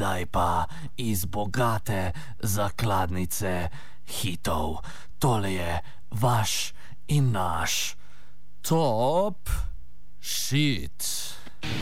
sedaj pa iz bogate zakladnice hitov. Tole je vaš in naš top shit.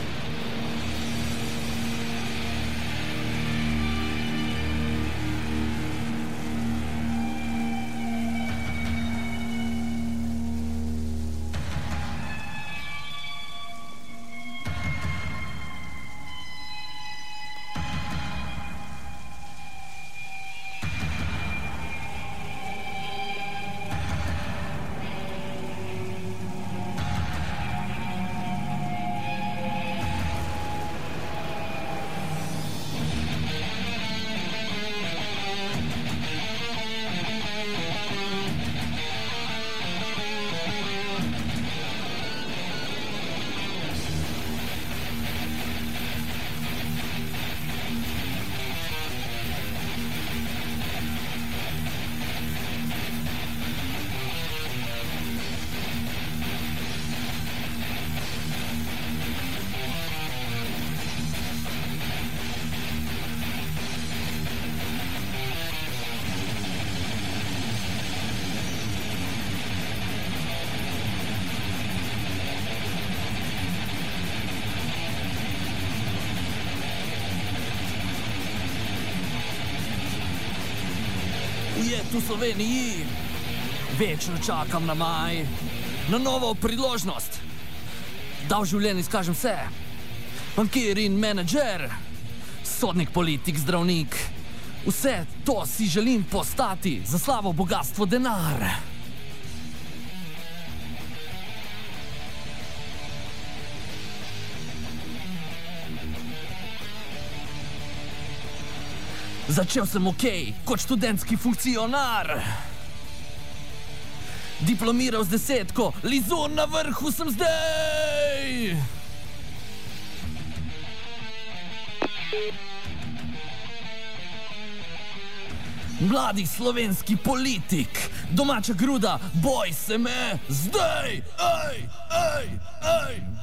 Tu v Sloveniji večno čakam na maj, na novo priložnost, da v življenju izkažem vse. Bankir in menedžer, sodnik, politik, zdravnik, vse to si želim postati, za slavo, bogatstvo, denar. Začel sem kot študentski funkcionar. Diplomiral z 10, lizun na vrhu sem zdaj. Mladi slovenski politik, domača gruda, boj se me zdaj. Ej, ej, ej.